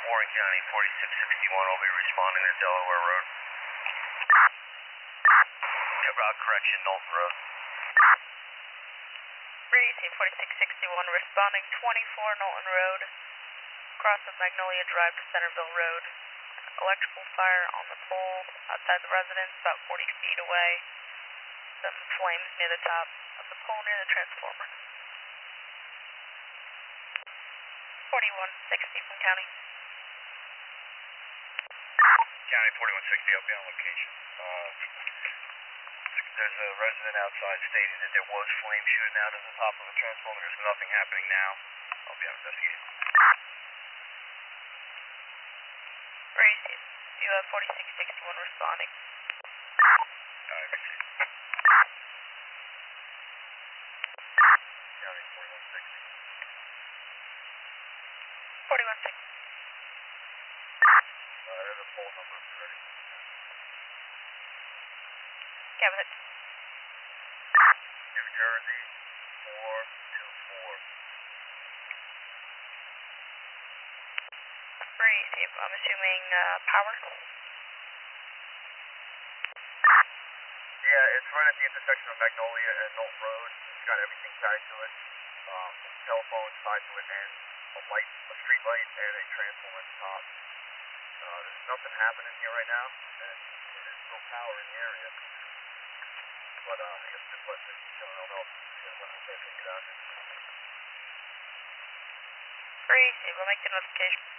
Warren County 4661 will be responding to Delaware Road. About correction, Knowlton Road. Breezy 4661 responding 24 Knowlton Road. Cross of Magnolia Drive to Centerville Road. Electrical fire on the pole outside the residence, about 40 feet away. Some flames near the top of the pole near the transformer. 4160 from County. County 4160, I'll be on location. There's a resident outside stating that there was flame shooting out of the top of the transformer. There's nothing happening now. I'll be on investigation. Breezy, you have 4661 responding. Alright, received. County 4160. 4160. There's a poll number ready. Cabot. New Jersey 424. Breezy, I'm assuming power. Yeah, it's right at the intersection of Magnolia and Knowlton Road. It's got everything tied to it. Telephone tied to it, and a light, a street light, and a transformer at the top. There's nothing happening here right now, and there's no power in the area. But I guess just let me know. I don't know if they take it out. Breezy, we'll make the notification.